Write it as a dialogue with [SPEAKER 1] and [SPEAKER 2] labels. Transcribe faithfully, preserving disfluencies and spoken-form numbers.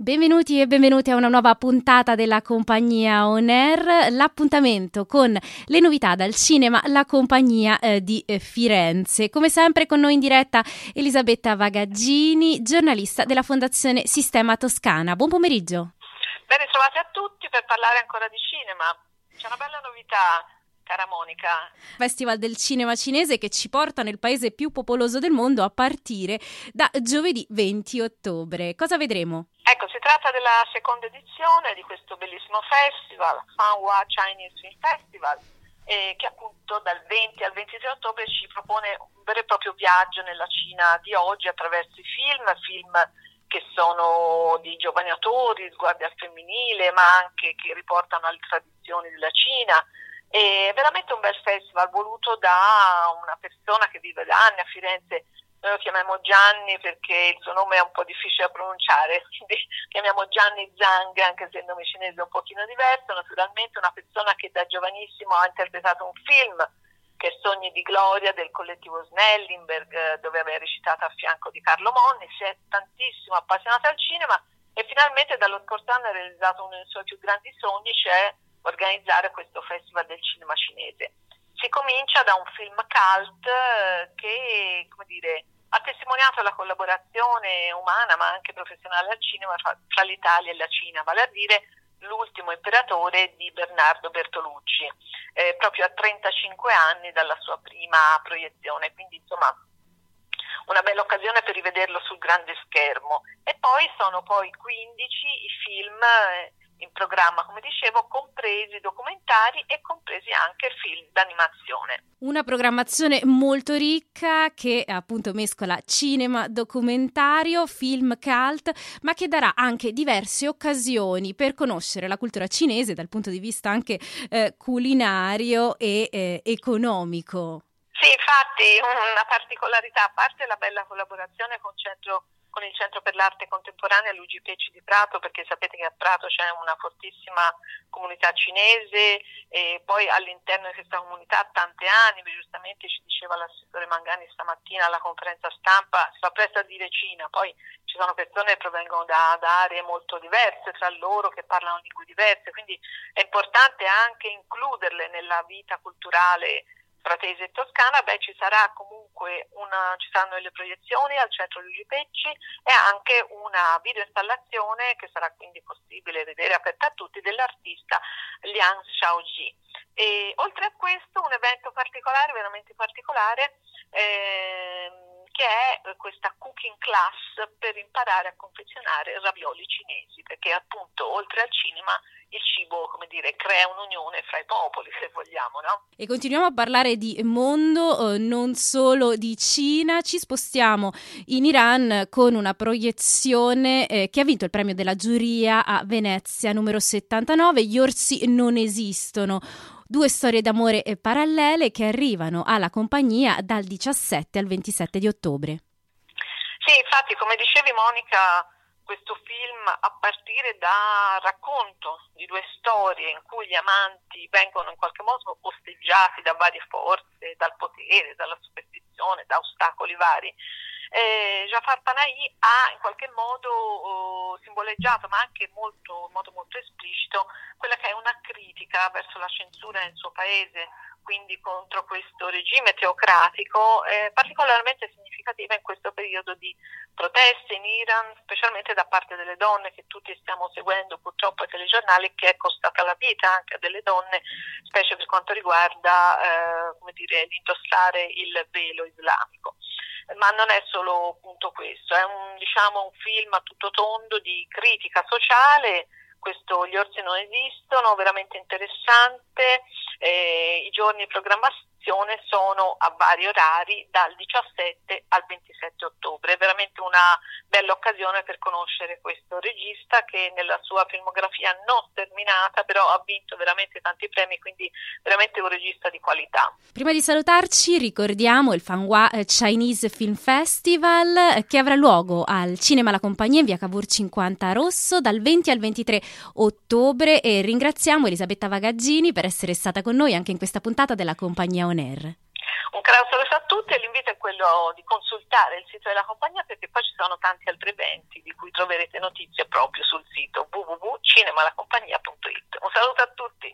[SPEAKER 1] Benvenuti e benvenute a una nuova puntata della Compagnia On Air, l'appuntamento con le novità dal cinema, la compagnia eh, di eh, Firenze. Come sempre con noi in diretta Elisabetta Vagaggini, giornalista della Fondazione Sistema Toscana. Buon pomeriggio.
[SPEAKER 2] Ben ritrovati a tutti per parlare ancora di cinema. C'è una bella novità, cara Monica.
[SPEAKER 1] Festival del cinema cinese che ci porta nel paese più popoloso del mondo a partire da giovedì venti ottobre. Cosa vedremo?
[SPEAKER 2] Ecco, si tratta della seconda edizione di questo bellissimo festival, Fanhua Chinese Film Festival, eh, che appunto dal venti al ventitré ottobre ci propone un vero e proprio viaggio nella Cina di oggi attraverso i film, film che sono di giovani autori, sguardi al femminile, ma anche che riportano alle tradizioni della Cina. È veramente un bel festival voluto da una persona che vive da anni a Firenze. Noi lo chiamiamo Gianni perché il suo nome è un po' difficile da pronunciare, quindi chiamiamo Gianni Zhang, anche se il nome cinese è un pochino diverso. Naturalmente una persona che da giovanissimo ha interpretato un film che è Sogni di Gloria del collettivo Snellenberg, dove aveva recitato a fianco di Carlo Monni. Si è tantissimo appassionato al cinema e finalmente dallo scorso anno ha realizzato uno dei suoi più grandi sogni, cioè organizzare questo festival del cinema cinese. Si comincia da un film cult che, come dire, ha testimoniato la collaborazione umana ma anche professionale al cinema tra, tra l'Italia e la Cina, vale a dire L'ultimo imperatore di Bernardo Bertolucci, eh, proprio a trentacinque anni dalla sua prima proiezione, quindi insomma una bella occasione per rivederlo sul grande schermo. E poi sono poi quindici i film eh, in programma, come dicevo, compresi documentari e compresi anche film d'animazione.
[SPEAKER 1] Una programmazione molto ricca che appunto mescola cinema, documentario, film cult, ma che darà anche diverse occasioni per conoscere la cultura cinese dal punto di vista anche eh, culinario e eh, economico.
[SPEAKER 2] Sì, infatti una particolarità, a parte la bella collaborazione con centro con il Centro per l'Arte Contemporanea Luigi Pecci di Prato, perché sapete che a Prato c'è una fortissima comunità cinese e poi all'interno di questa comunità tante anime, giustamente ci diceva l'assessore Mangani stamattina alla conferenza stampa, si fa presto a dire Cina, poi ci sono persone che provengono da, da aree molto diverse tra loro, che parlano lingue diverse, quindi è importante anche includerle nella vita culturale fratese e toscana. Beh, ci sarà comunque una, ci saranno le proiezioni al centro Luigi Pecci e anche una videoinstallazione che sarà quindi possibile vedere aperta a tutti dell'artista Liang Shaoji. E oltre a questo un evento particolare, veramente particolare, ehm, che è questa cooking class per imparare a confezionare ravioli cinesi, perché appunto oltre al cinema il cibo, come dire, crea un'unione fra i popoli, se vogliamo, no?
[SPEAKER 1] E continuiamo a parlare di mondo, eh, non solo di Cina. Ci spostiamo in Iran con una proiezione eh, che ha vinto il premio della giuria a Venezia numero settantanove, Gli orsi non esistono. Due storie d'amore parallele che arrivano alla compagnia dal diciassette al ventisette di ottobre.
[SPEAKER 2] Sì, infatti, come dicevi Monica, questo film, a partire da racconto di due storie in cui gli amanti vengono in qualche modo osteggiati da varie forze, dal potere, dalla superstizione, da ostacoli vari, eh, Jafar Panahi ha in qualche modo oh, simboleggiato, ma anche molto, in modo molto esplicito, quella che è una critica verso la censura nel suo paese, quindi contro questo regime teocratico, eh, particolarmente significativa in questo periodo di proteste in Iran, specialmente da parte delle donne, che tutti stiamo seguendo purtroppo ai telegiornali, che è costata la vita anche a delle donne, specie per quanto riguarda eh, come dire, l'indossare il velo islamico. Ma non è solo appunto questo, è un, diciamo, un film a tutto tondo di critica sociale. Questo Gli orsi non esistono, veramente interessante. Eh, i giorni di programmazione sono a vari orari dal diciassette al ventisette ottobre. È veramente una bella occasione per conoscere questo regista che nella sua filmografia non terminata però ha vinto veramente tanti premi, quindi veramente un regista di qualità.
[SPEAKER 1] Prima di salutarci ricordiamo il Fanhua Chinese Film Festival che avrà luogo al Cinema La Compagnia in via Cavour cinquanta a Rosso dal venti al ventitré ottobre e ringraziamo Elisabetta Vagaggini per essere stata con noi anche in questa puntata della Compagnia On Air.
[SPEAKER 2] Un caro saluto a tutti e l'invito è quello di consultare il sito della compagnia, perché poi ci sono tanti altri eventi di cui troverete notizie proprio sul sito w w w punto cinemalacompagnia punto it.